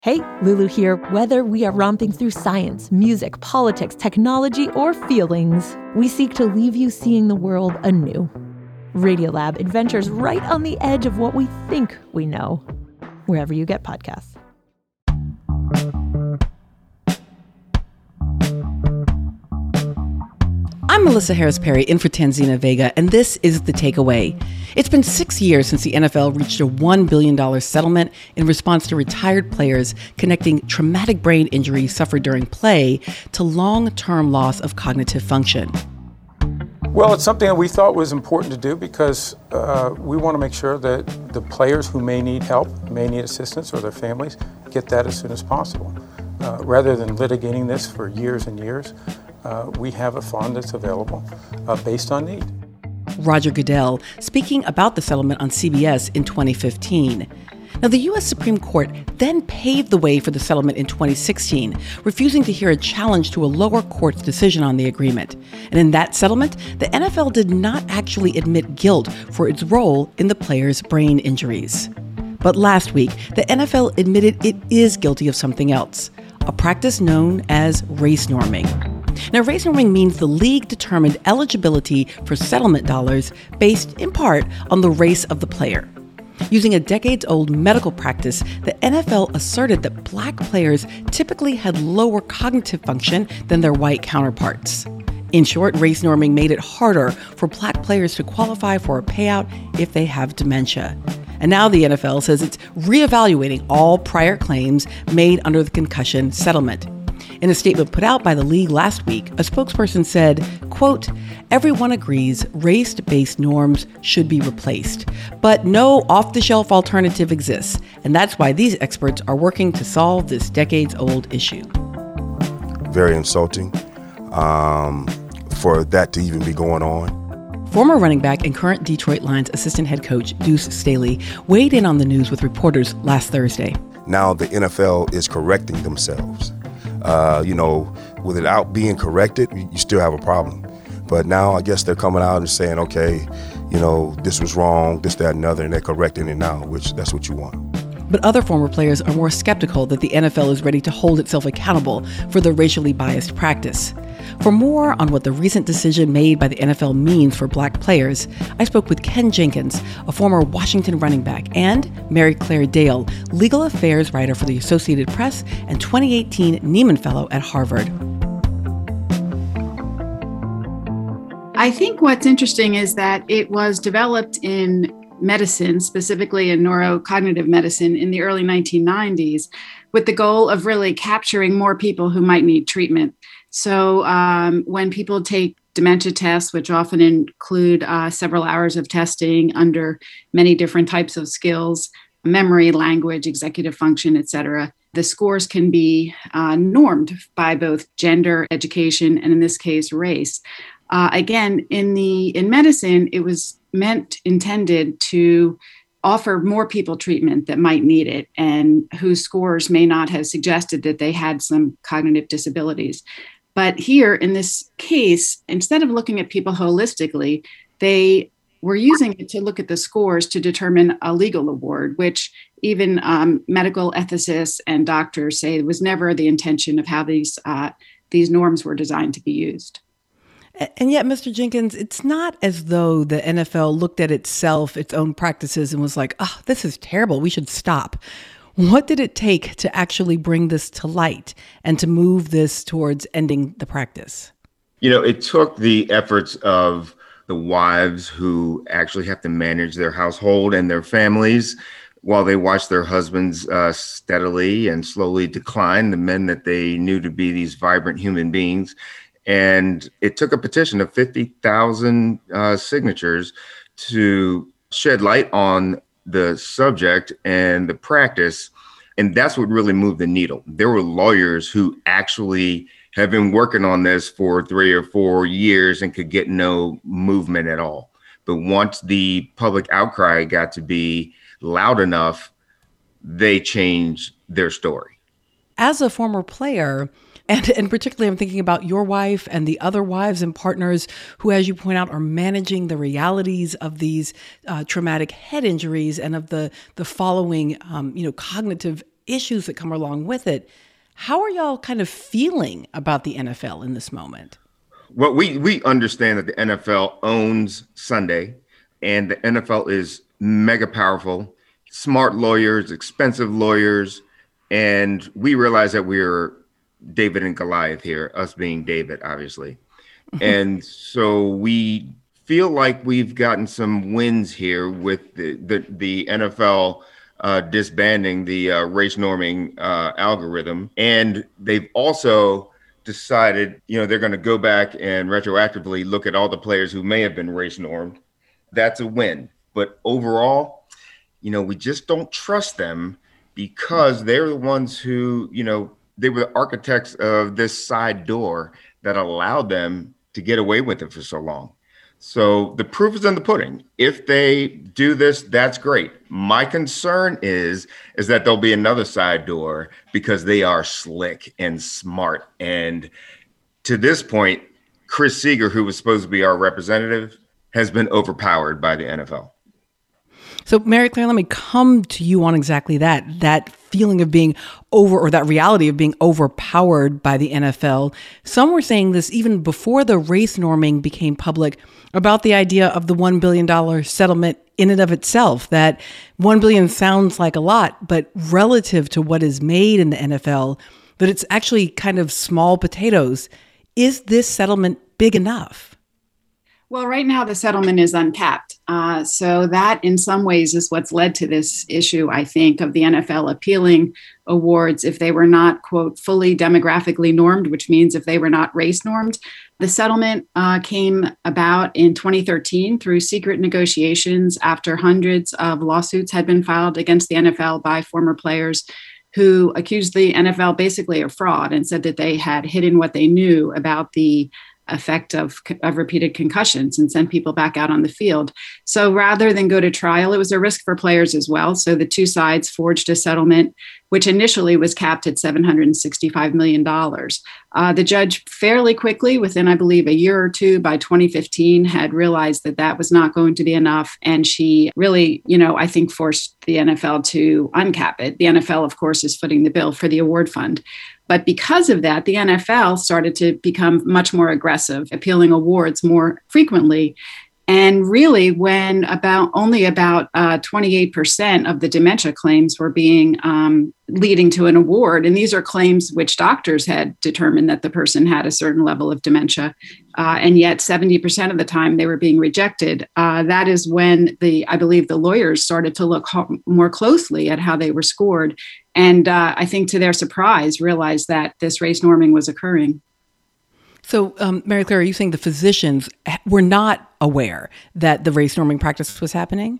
Hey, Lulu here. Whether we are romping through science, music, politics, technology, or feelings, we seek to leave you seeing the world anew. Radiolab adventures right on the edge of what we think we know, wherever you get podcasts. I'm Melissa Harris Perry in for Tanzina Vega, and this is The Takeaway. It's been 6 years since the NFL reached a $1 billion settlement in response to retired players connecting traumatic brain injuries suffered during play to long-term loss of cognitive function. Well, it's something that we thought was important to do because we want to make sure that the players who may need help, may need assistance, or their families get that as soon as possible. Rather than litigating this for years and years, we have a fund that's available based on need. Roger Goodell speaking about the settlement on CBS in 2015. Now, the U.S. Supreme Court then paved the way for the settlement in 2016, refusing to hear a challenge to a lower court's decision on the agreement. And in that settlement, the NFL did not actually admit guilt for its role in the players' brain injuries. But last week, the NFL admitted it is guilty of something else, a practice known as race norming. Now, race norming means the league determined eligibility for settlement dollars based in part on the race of the player. Using a decades-old medical practice, the NFL asserted that black players typically had lower cognitive function than their white counterparts. In short, race norming made it harder for black players to qualify for a payout if they have dementia. And now the NFL says it's reevaluating all prior claims made under the concussion settlement. In a statement put out by the league last week, a spokesperson said, quote, "Everyone agrees race-based norms should be replaced, but no off-the-shelf alternative exists, and that's why these experts are working to solve this decades-old issue." Very insulting for that to even be going on. Former running back and current Detroit Lions assistant head coach Deuce Staley weighed in on the news with reporters last Thursday. Now the NFL is correcting themselves. Without being corrected, you still have a problem. But now I guess they're coming out and saying, okay, this was wrong, this, that, and other, and they're correcting it now, which that's what you want. But other former players are more skeptical that the NFL is ready to hold itself accountable for the racially biased practice. For more on what the recent decision made by the NFL means for black players, I spoke with Ken Jenkins, a former Washington running back, and Mary Claire Dale, legal affairs writer for the Associated Press and 2018 Nieman Fellow at Harvard. I think what's interesting is that it was developed in medicine, specifically in neurocognitive medicine in the early 1990s, with the goal of really capturing more people who might need treatment. So when people take dementia tests, which often include several hours of testing under many different types of skills, memory, language, executive function, et cetera, the scores can be normed by both gender, education, and in this case, race. Again, in medicine, it was intended to offer more people treatment that might need it and whose scores may not have suggested that they had some cognitive disabilities. But here in this case, instead of looking at people holistically, they were using it to look at the scores to determine a legal award, which even medical ethicists and doctors say was never the intention of how these norms were designed to be used. And yet, Mr. Jenkins, it's not as though the NFL looked at itself, its own practices, and was like, oh, this is terrible, we should stop. What did it take to actually bring this to light and to move this towards ending the practice? It took the efforts of the wives who actually have to manage their household and their families while they watch their husbands steadily and slowly decline, the men that they knew to be these vibrant human beings. And it took a petition of 50,000 signatures to shed light on the subject and the practice. And that's what really moved the needle. There were lawyers who actually have been working on this for 3 or 4 years and could get no movement at all. But once the public outcry got to be loud enough, they changed their story. As a former player, and particularly I'm thinking about your wife and the other wives and partners who, as you point out, are managing the realities of these traumatic head injuries and of the following cognitive issues that come along with it. How are y'all kind of feeling about the NFL in this moment? Well, we understand that the NFL owns Sunday, and the NFL is mega powerful, smart lawyers, expensive lawyers, and we realize that we're David and Goliath here, us being David, obviously. And so we feel like we've gotten some wins here with the NFL disbanding the race norming algorithm. And they've also decided, they're going to go back and retroactively look at all the players who may have been race normed. That's a win. But overall, we just don't trust them because they're the ones who, they were the architects of this side door that allowed them to get away with it for so long. So the proof is in the pudding. If they do this, that's great. My concern is that there'll be another side door because they are slick and smart. And to this point, Chris Seeger, who was supposed to be our representative, has been overpowered by the NFL. So Mary Claire, let me come to you on exactly that feeling of being or that reality of being overpowered by the NFL. Some were saying this even before the race norming became public about the idea of the $1 billion settlement in and of itself, that $1 billion sounds like a lot, but relative to what is made in the NFL, that it's actually kind of small potatoes. Is this settlement big enough? Well, right now the settlement is uncapped. So that in some ways is what's led to this issue, I think, of the NFL appealing awards if they were not, quote, fully demographically normed, which means if they were not race normed. The settlement came about in 2013 through secret negotiations after hundreds of lawsuits had been filed against the NFL by former players who accused the NFL basically of fraud and said that they had hidden what they knew about the effect of repeated concussions and send people back out on the field. So rather than go to trial, it was a risk for players as well. So the two sides forged a settlement, which initially was capped at $765 million. The judge fairly quickly, within, I believe, a year or two, by 2015, had realized that that was not going to be enough. And she really, I think, forced the NFL to uncap it. The NFL, of course, is footing the bill for the award fund. But because of that, the NFL started to become much more aggressive, appealing awards more frequently. And really, when only about 28% of the dementia claims were being leading to an award, and these are claims which doctors had determined that the person had a certain level of dementia, and yet 70% of the time they were being rejected. That is when I believe the lawyers started to look more closely at how they were scored, and I think to their surprise realized that this race norming was occurring. So, Mary Claire, are you saying the physicians were not aware that the race norming practice was happening?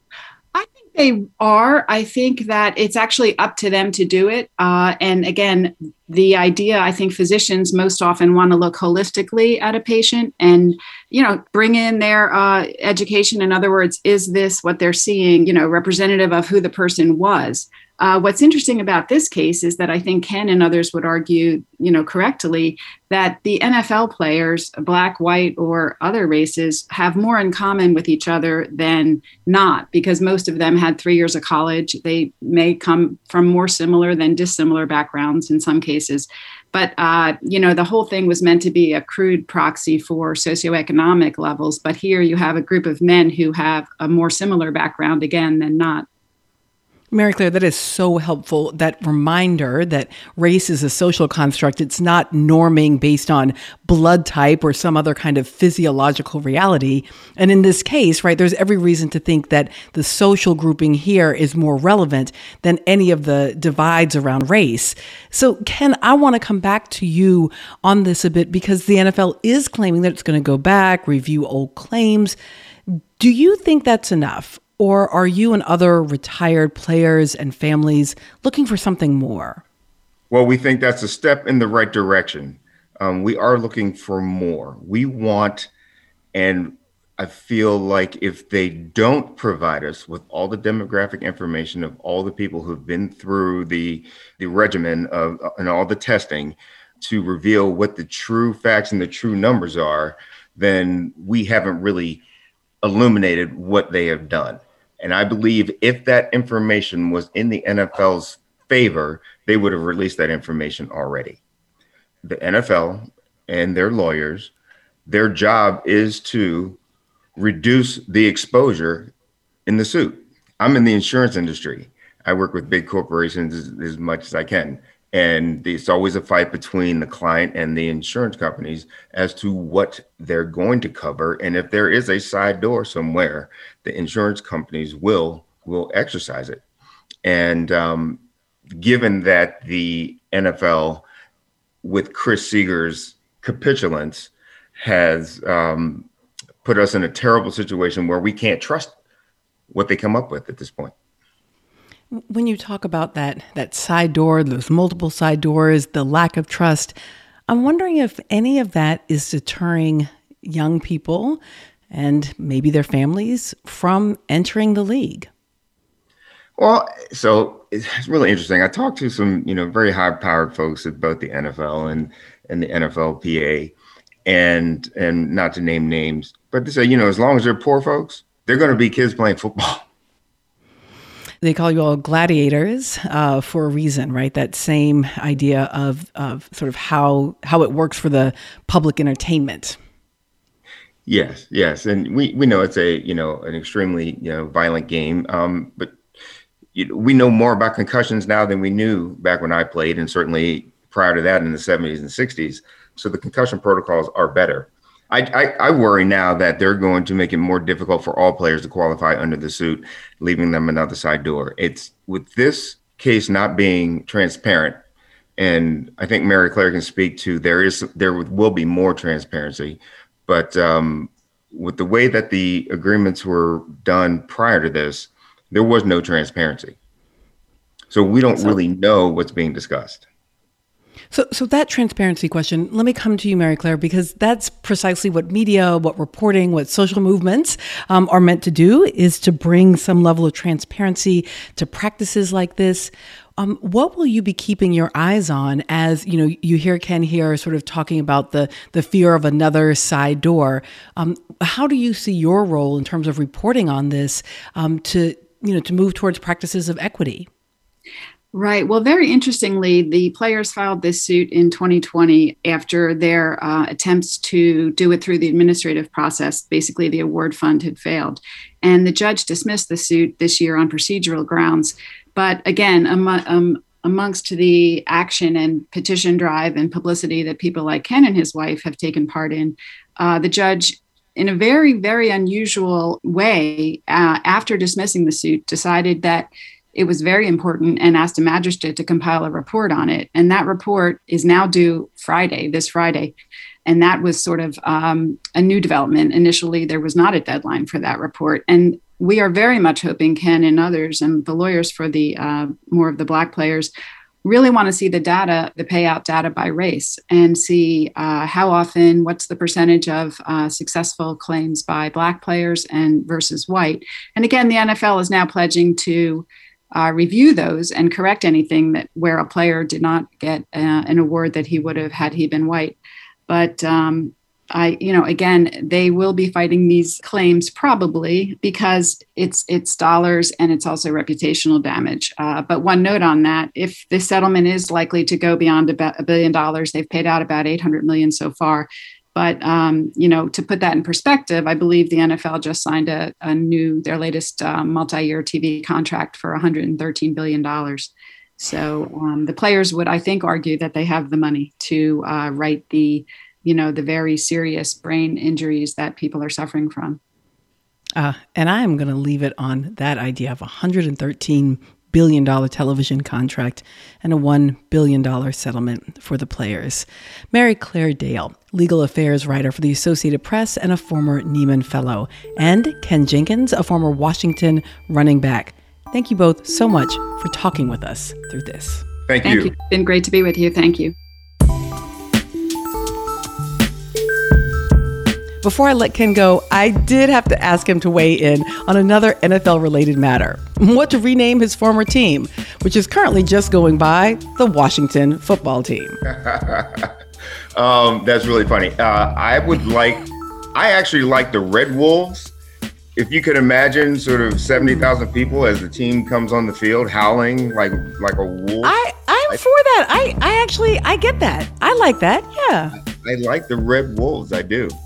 I think they are. I think that it's actually up to them to do it. And again, the idea, I think physicians most often want to look holistically at a patient and, bring in their education. In other words, is this what they're seeing, representative of who the person was? What's interesting about this case is that I think Ken and others would argue, correctly, that the NFL players, black, white, or other races, have more in common with each other than not, because most of them had 3 years of college. They may come from more similar than dissimilar backgrounds in some cases. But, the whole thing was meant to be a crude proxy for socioeconomic levels. But here you have a group of men who have a more similar background, again, than not. Mary Claire, that is so helpful. That reminder that race is a social construct. It's not norming based on blood type or some other kind of physiological reality. And in this case, right, there's every reason to think that the social grouping here is more relevant than any of the divides around race. So, Ken, I want to come back to you on this a bit because the NFL is claiming that it's going to go back, review old claims. Do you think that's enough? Or are you and other retired players and families looking for something more? Well, we think that's a step in the right direction. We are looking for more. We want, and I feel like if they don't provide us with all the demographic information of all the people who've been through the regimen of and all the testing to reveal what the true facts and the true numbers are, then we haven't really illuminated what they have done. And I believe if that information was in the NFL's favor, they would have released that information already. The NFL and their lawyers, their job is to reduce the exposure in the suit. I'm in the insurance industry. I work with big corporations as much as I can. And it's always a fight between the client and the insurance companies as to what they're going to cover. And if there is a side door somewhere, the insurance companies will exercise it. And given that the NFL, with Chris Seeger's capitulance, has put us in a terrible situation where we can't trust what they come up with at this point. When you talk about that side door, those multiple side doors, the lack of trust, I'm wondering if any of that is deterring young people and maybe their families from entering the league. Well, so it's really interesting. I talked to some, very high-powered folks at both the NFL and the NFLPA, and not to name names, but to say, as long as they're poor folks, they're going to be kids playing football. They call you all gladiators for a reason, right? That same idea of sort of how it works for the public entertainment. Yes. And we know it's an extremely, violent game. But we know more about concussions now than we knew back when I played, and certainly prior to that in the 70s and 60s. So the concussion protocols are better. I worry now that they're going to make it more difficult for all players to qualify under the suit, leaving them another side door. It's with this case not being transparent, and I think Mary Claire can speak to there will be more transparency, but with the way that the agreements were done prior to this, there was no transparency. So we don't really know what's being discussed. So that transparency question, let me come to you, Mary Claire, because that's precisely what media, what reporting, what social movements are meant to do, is to bring some level of transparency to practices like this. What will you be keeping your eyes on as, you hear Ken here sort of talking about the fear of another side door? How do you see your role in terms of reporting on this to move towards practices of equity? Right. Well, very interestingly, the players filed this suit in 2020 after their attempts to do it through the administrative process. Basically, the award fund had failed. And the judge dismissed the suit this year on procedural grounds. But again, amongst the action and petition drive and publicity that people like Ken and his wife have taken part in, the judge, in a very, very unusual way, after dismissing the suit, decided that it was very important and asked a magistrate to compile a report on it. And that report is now due this Friday. And that was sort of a new development. Initially, there was not a deadline for that report. And we are very much hoping Ken and others and the lawyers for the more of the Black players really want to see the data, the payout data by race, and see how often, what's the percentage of successful claims by Black players and versus white. And again, the NFL is now pledging to review those and correct anything where a player did not get an award that he would have had he been white. But again, they will be fighting these claims probably because it's dollars and it's also reputational damage. But one note on that, if this settlement is likely to go beyond about $1 billion, they've paid out about $800 million so far. But, to put that in perspective, I believe the NFL just signed their latest multi-year TV contract for $113 billion. So the players would, I think, argue that they have the money to right the very serious brain injuries that people are suffering from. And I am going to leave it on that idea of $113 billion television contract and a $1 billion settlement for the players. Mary Claire Dale, legal affairs writer for the Associated Press and a former Neiman Fellow, and Ken Jenkins, a former Washington running back. Thank you both so much for talking with us through this. Thank you. It's been great to be with you. Thank you. Before I let Ken go, I did have to ask him to weigh in on another NFL-related matter. What to rename his former team, which is currently just going by the Washington football team. That's really funny. I actually like the Red Wolves if you could imagine sort of 70,000 people as the team comes on the field howling like a wolf. I'm for that. I actually get that. I like that. Yeah. I like the Red Wolves. I do.